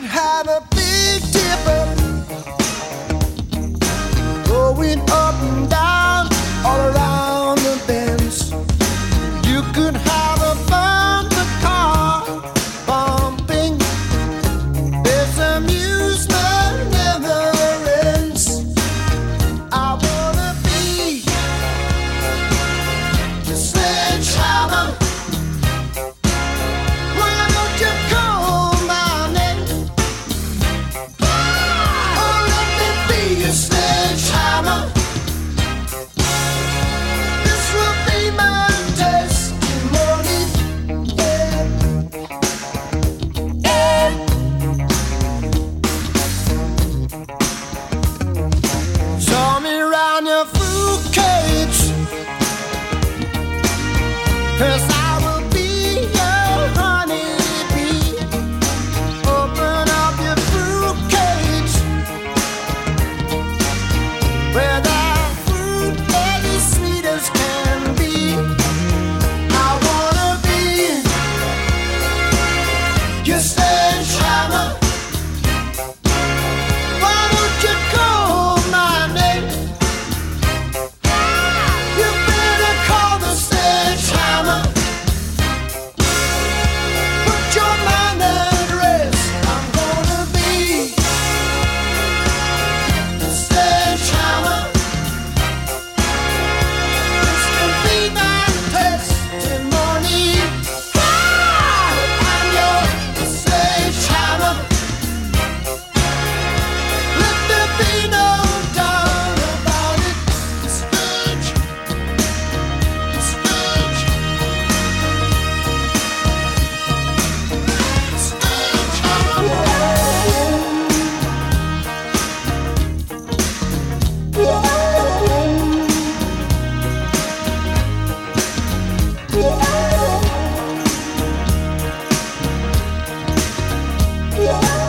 could have a big dipper going up and down all around the bends. You could have a bumper car bumping. This amusement never ends. I wanna be the sledgehammer. Why don't you call my name? Oh, let me be your sledgehammer. This will be my testimony. Yeah. Yeah. Show me round your fruit cage, 'cause I will be your honeybee. Open up your fruit cage where the fruit is as sweet as can be. I wanna be your sledgehammer. Why don't you call my name? You better call the sledgehammer. Put your mind at rest. I'm gonna be the sledgehammer. This will be my testimony. I'm your sledgehammer. Let there be no doubt about it. Sledge, sledge, sledgehammer.